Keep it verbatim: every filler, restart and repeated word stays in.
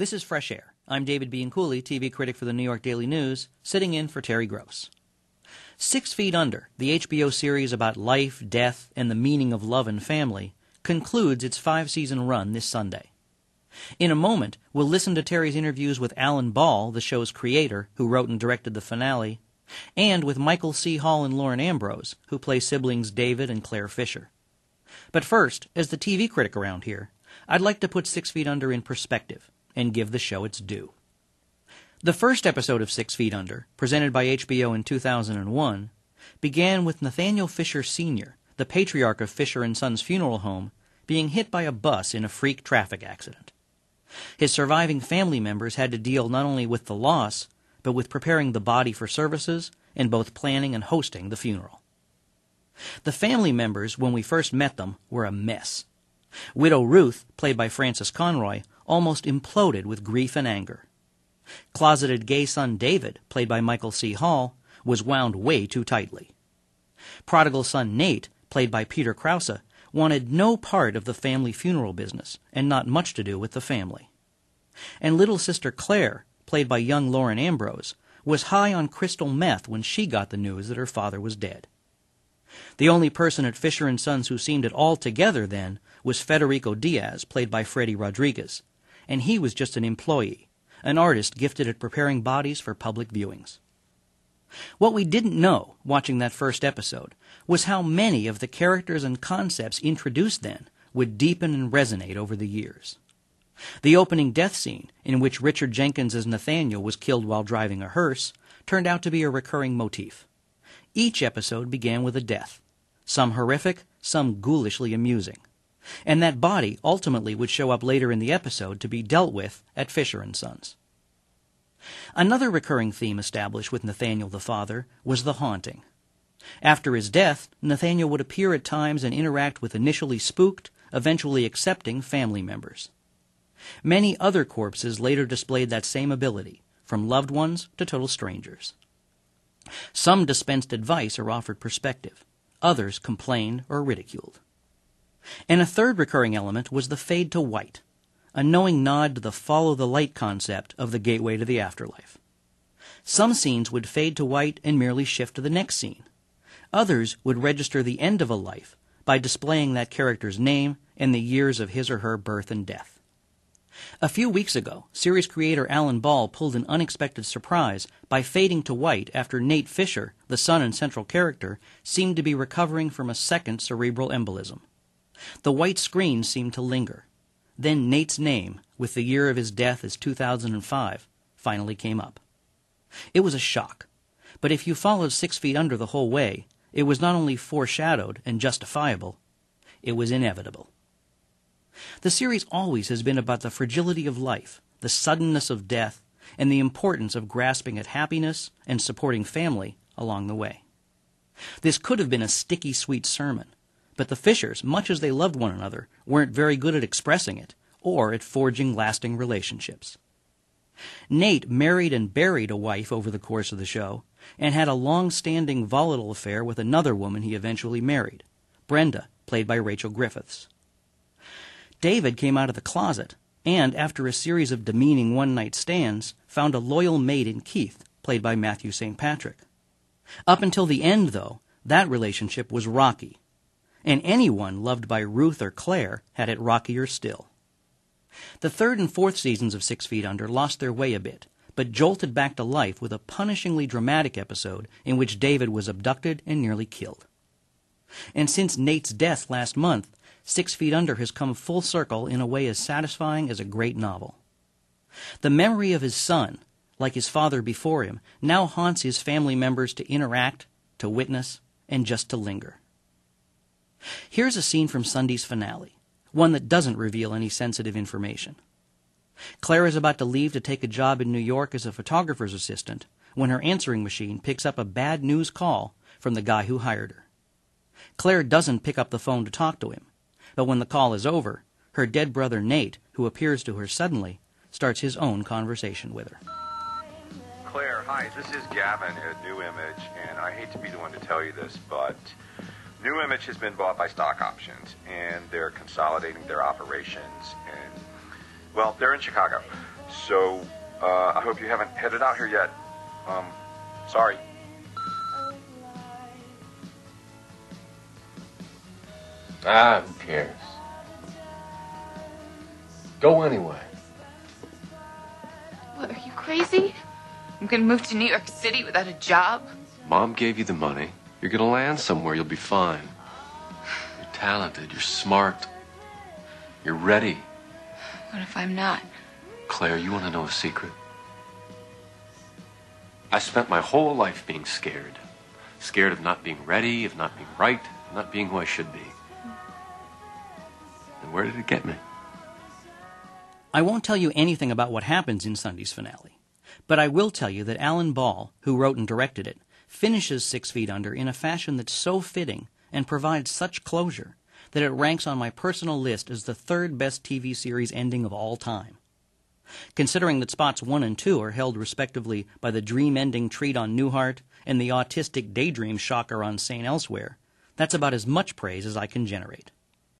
This is Fresh Air. I'm David Bianculli, T V critic for the New York Daily News, sitting in for Terry Gross. Six Feet Under, the H B O series about life, death, and the meaning of love and family, concludes its five-season run this Sunday. In a moment, we'll listen to Terry's interviews with Alan Ball, the show's creator, who wrote and directed the finale, and with Michael C. Hall and Lauren Ambrose, who play siblings David and Claire Fisher. But first, as the T V critic around here, I'd like to put Six Feet Under in perspective and give the show its due. The first episode of Six Feet Under, presented by H B O in two thousand one, began with Nathaniel Fisher Senior, the patriarch of Fisher and Sons Funeral Home, being hit by a bus in a freak traffic accident. His surviving family members had to deal not only with the loss, but with preparing the body for services and both planning and hosting the funeral. The family members, when we first met them, were a mess. Widow Ruth, played by Frances Conroy, almost imploded with grief and anger. Closeted gay son David, played by Michael C. Hall, was wound way too tightly. Prodigal son Nate, played by Peter Krause, wanted no part of the family funeral business and not much to do with the family. And little sister Claire, played by young Lauren Ambrose, was high on crystal meth when she got the news that her father was dead. The only person at Fisher and Sons who seemed at all together then was Federico Diaz, played by Freddie Rodriguez, and he was just an employee, an artist gifted at preparing bodies for public viewings. What we didn't know, watching that first episode, was how many of the characters and concepts introduced then would deepen and resonate over the years. The opening death scene, in which Richard Jenkins as Nathaniel was killed while driving a hearse, turned out to be a recurring motif. Each episode began with a death, some horrific, some ghoulishly amusing. And that body ultimately would show up later in the episode to be dealt with at Fisher and Sons. Another recurring theme established with Nathaniel the father was the haunting. After his death, Nathaniel would appear at times and interact with initially spooked, eventually accepting family members. Many other corpses later displayed that same ability, from loved ones to total strangers. Some dispensed advice or offered perspective. Others complained or ridiculed. And a third recurring element was the fade to white, a knowing nod to the follow-the-light concept of the gateway to the afterlife. Some scenes would fade to white and merely shift to the next scene. Others would register the end of a life by displaying that character's name and the years of his or her birth and death. A few weeks ago, series creator Alan Ball pulled an unexpected surprise by fading to white after Nate Fisher, the son and central character, seemed to be recovering from a second cerebral embolism. The white screen seemed to linger. Then Nate's name, with the year of his death as two thousand five, finally came up. It was a shock, but if you followed Six Feet Under the whole way, it was not only foreshadowed and justifiable, it was inevitable. The series always has been about the fragility of life, the suddenness of death, and the importance of grasping at happiness and supporting family along the way. This could have been a sticky, sweet sermon, but the Fishers, much as they loved one another, weren't very good at expressing it or at forging lasting relationships. Nate married and buried a wife over the course of the show and had a long-standing volatile affair with another woman he eventually married, Brenda, played by Rachel Griffiths. David came out of the closet and, after a series of demeaning one-night stands, found a loyal mate in Keith, played by Matthew Saint Patrick. Up until the end, though, that relationship was rocky, and anyone loved by Ruth or Claire had it rockier still. The third and fourth seasons of Six Feet Under lost their way a bit, but jolted back to life with a punishingly dramatic episode in which David was abducted and nearly killed. And since Nate's death last month, Six Feet Under has come full circle in a way as satisfying as a great novel. The memory of his son, like his father before him, now haunts his family members to interact, to witness, and just to linger. Here's a scene from Sunday's finale, one that doesn't reveal any sensitive information. Claire is about to leave to take a job in New York as a photographer's assistant when her answering machine picks up a bad news call from the guy who hired her. Claire doesn't pick up the phone to talk to him, but when the call is over, her dead brother Nate, who appears to her suddenly, starts his own conversation with her. Claire, hi, this is Gavin at New Image, and I hate to be the one to tell you this, but New Image has been bought by Stock Options, and they're consolidating their operations, and Well, they're in Chicago. So, uh, I hope you haven't headed out here yet. Um, sorry. Ah, who cares? Go anyway. What, are you crazy? I'm gonna move to New York City without a job? Mom gave you the money. You're gonna land somewhere. You'll be fine. You're talented. You're smart. You're ready. What if I'm not? Claire, you want to know a secret? I spent my whole life being scared. Scared of not being ready, of not being right, not being who I should be. And where did it get me? I won't tell you anything about what happens in Sunday's finale, but I will tell you that Alan Ball, who wrote and directed it, finishes Six Feet Under in a fashion that's so fitting and provides such closure that it ranks on my personal list as the third best T V series ending of all time. Considering that spots one and two are held respectively by the dream-ending treat on Newhart and the autistic daydream shocker on Saint Elsewhere, that's about as much praise as I can generate.